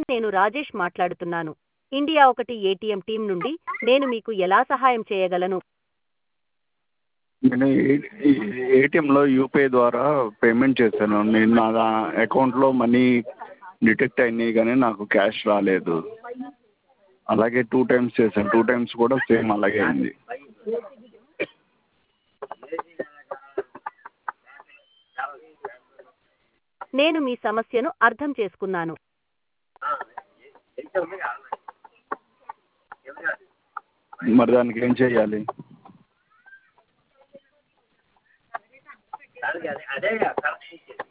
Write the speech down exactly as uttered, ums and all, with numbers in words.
నేను రాజేష్ మాట్లాడుతున్నాను. ఇండియా ఒకటి ఏటీఎం టీం నుండి. నేను మీకు ఎలా సహాయం చేయగలను? నేను ఏటీఎంలో యూపీఐ ద్వారా పేమెంట్ చేశాను. నేను నా అకౌంట్లో మనీ డిటెక్ట్ అయినాయి కానీ నాకు క్యాష్ రాలేదు. అలాగే టూ టైమ్స్ చేశాను, టూ టైమ్స్ కూడా సేమ్ అలాగే అయింది. నేను మీ సమస్యను అర్థం చేసుకున్నాను. మరి దానికి ఏం చేయాలి? అదే అదే